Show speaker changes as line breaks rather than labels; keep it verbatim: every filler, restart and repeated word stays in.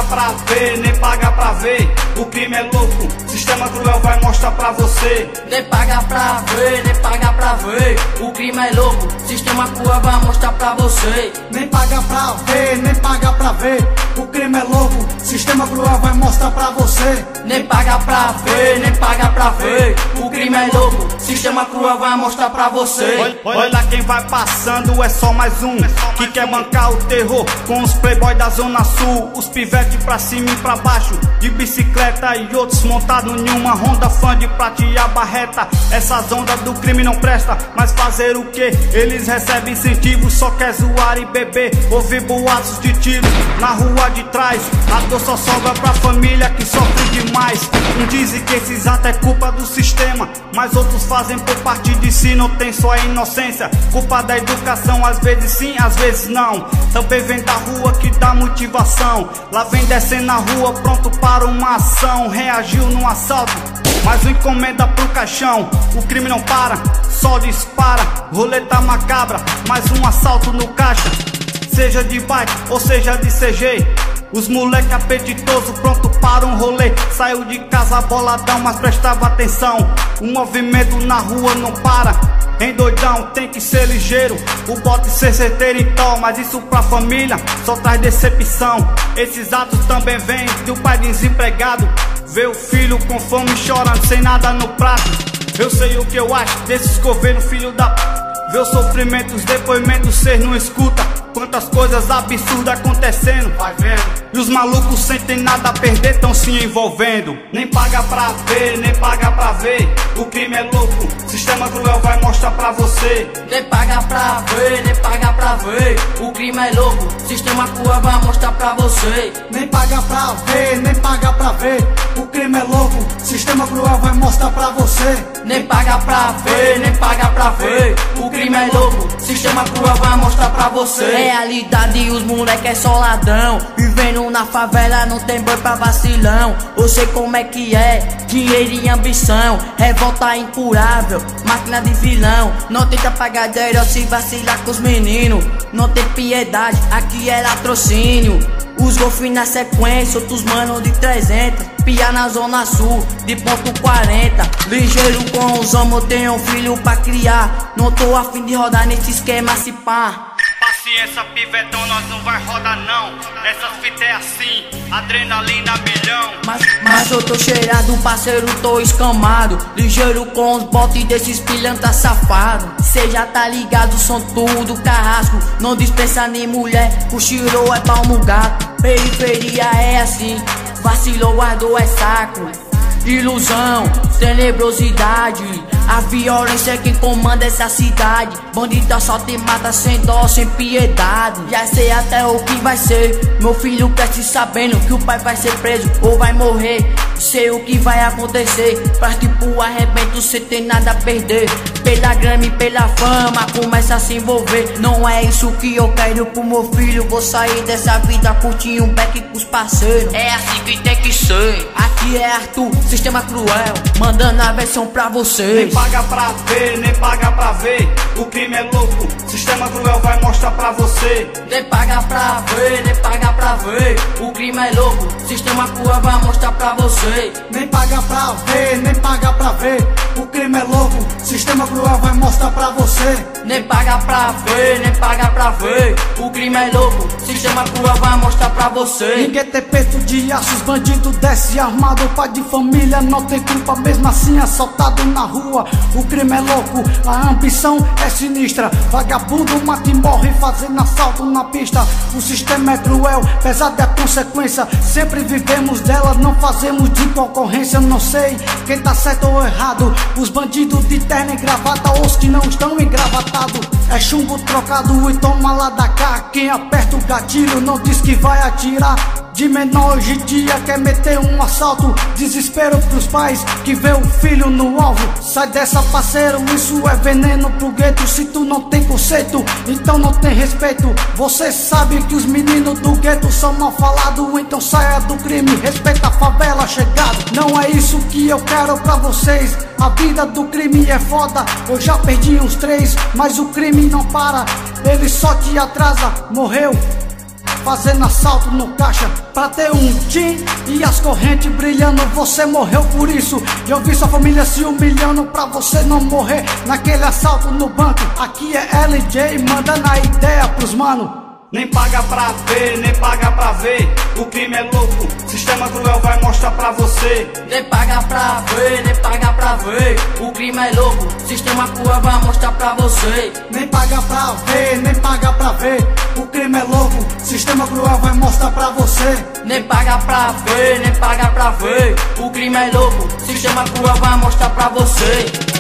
paga pra ver, nem paga pra ver. O crime é louco, sistema cruel vai mostrar pra você.
Nem paga pra ver, nem paga pra ver. O crime é louco, sistema cruel vai mostrar pra você.
Nem paga pra ver, nem paga pra ver. O crime é louco, sistema cruel vai mostrar pra você.
Nem paga pra ver, nem paga pra ver. O crime é louco, sistema cruel vai mostrar pra você.
Olha, olha quem vai passando, é só mais um que quer bancar o terror com os playboy da zona sul. Os pivete pra cima e pra baixo, de bicicleta e outros montados em uma Honda fã de pratear barreta. Essas ondas do crime não presta, mas fazer o que? Eles recebem incentivo, só quer zoar e beber, ouvir boatos de tiro na rua de trás. A dor só sobra pra família que sofre demais. Um dizem que esses atos é culpa do sistema, mas outros fazem por parte de si, não tem só a inocência. Culpa da educação, às vezes sim, às vezes não. Também vem da rua que dá motivação. Lá vem descendo na rua pronto para uma ação. Reagiu num assalto, mais uma encomenda pro caixão. O crime não para, só dispara. Roleta macabra, mais um assalto no caixa. Seja de bike ou seja de C G, os moleque apetitoso pronto para um rolê. Saiu de casa boladão, mas prestava atenção. O movimento na rua não para. Em doidão tem que ser ligeiro, o bote ser certeiro então. Mas isso pra família só traz decepção. Esses atos também vêm do pai desempregado, vê o filho com fome chorando sem nada no prato. Eu sei o que eu acho desses governos filho da p... Vê os sofrimentos, os depoimentos, cês não escuta. Quantas coisas absurdas acontecendo, vai vendo. E os malucos sem ter nada a perder tão se envolvendo. Nem paga pra ver, nem paga pra ver. O crime é louco, sistema cruel vai mostrar pra você.
Nem paga pra ver, nem paga pra ver. O crime é louco, sistema cruel vai mostrar pra você.
Nem paga pra ver, nem paga pra ver. O crime é louco, sistema cruel vai mostrar pra você.
Nem paga pra ver, nem paga pra ver. O crime é louco, sistema cruel vai mostrar pra você. Realidade, os moleque é só ladrão. Vivendo na favela, não tem boi pra vacilão. Eu sei como é que é, dinheiro e ambição. Revolta incurável, máquina de vilão. Não tenta pagar dinheiro se vacilar com os meninos. Não tem piedade, aqui é latrocínio. Os golfinhos na sequência, outros manos de trezentos. Pia na zona sul, de ponto quarenta. Ligeiro com os homens, tenho um filho pra criar. Não tô afim de rodar nesse esquema, se pá.
Paciência, pivetão, nós não vai rodar não. Essas fitas é assim, adrenalina milhão.
Mas, mas eu tô cheirado, parceiro, tô escamado. Ligeiro com os botes desses pilantra safado. Cê já tá ligado, são tudo carrasco. Não dispensa nem mulher, cochilou é pau no gato. Periferia é assim, vacilou, guardou é saco. Ilusão, tenebrosidade, a violência é quem comanda essa cidade. Bandido assalta e mata sem dó, sem piedade. Já sei até o que vai ser. Meu filho cresce sabendo que o pai vai ser preso ou vai morrer. Sei o que vai acontecer, parte pro arrebento sem ter nada a perder. Pela grama e pela fama, começa a se envolver. Não é isso que eu quero pro meu filho. Vou sair dessa vida, curtir um beck com os parceiros. É assim que tem que ser. Aqui é Arthur, sistema cruel, mandando a versão pra vocês.
Nem paga pra ver, nem paga pra ver. O crime é louco, sistema cruel vai mostrar pra você.
Nem paga pra ver, nem paga pra ver. O crime é louco, sistema cruel vai mostrar pra você.
Nem paga pra ver, nem paga pra ver. O crime é louco, sistema cruel vai mostrar pra você.
Nem paga pra ver, nem paga pra ver. O crime é louco, sistema cruel vai mostrar pra você.
Ninguém tem peito de aço, os bandidos desce armado. Pai de família não tem culpa, mesmo assim assaltado na rua. O crime é louco, a ambição é sinistra. Vagabundo mata e morre fazendo assalto na pista. O sistema é cruel, pesada é a consequência. Sempre vivemos dela, não fazemos de concorrência. Não sei quem tá certo ou errado, os bandidos de terno e gravata ou os que não estão engravatados. É chumbo trocado e toma lá da cá. Quem aperta o gatilho não diz que vai atirar. De menor hoje em dia quer meter um assalto. Desespero pros pais que vê o filho no alvo. Sai dessa, parceiro, isso é veneno pro gueto. Se tu não tem conceito, então não tem respeito. Você sabe que os meninos do gueto são mal falados, então saia do crime, respeita a favela chegado. Não é isso que eu quero pra vocês. A vida do crime é foda, eu já perdi uns três, mas o crime não para, ele só te atrasa, morreu.
fazendo assalto no caixa pra ter um tim e as correntes brilhando. Você morreu por isso, e eu vi sua família se humilhando pra você não morrer naquele assalto no banco. Aqui é L J mandando a ideia pros mano.
Nem paga pra ver, nem paga pra ver, o crime é louco, sistema cruel vai mostrar pra você.
Nem paga pra ver, nem paga pra ver, o crime é louco, sistema cruel vai mostrar pra você.
Nem paga pra ver, nem paga pra ver, o crime é louco, sistema cruel vai mostrar pra você.
Nem paga pra ver, nem paga pra ver, o crime é louco, sistema cruel vai mostrar pra você.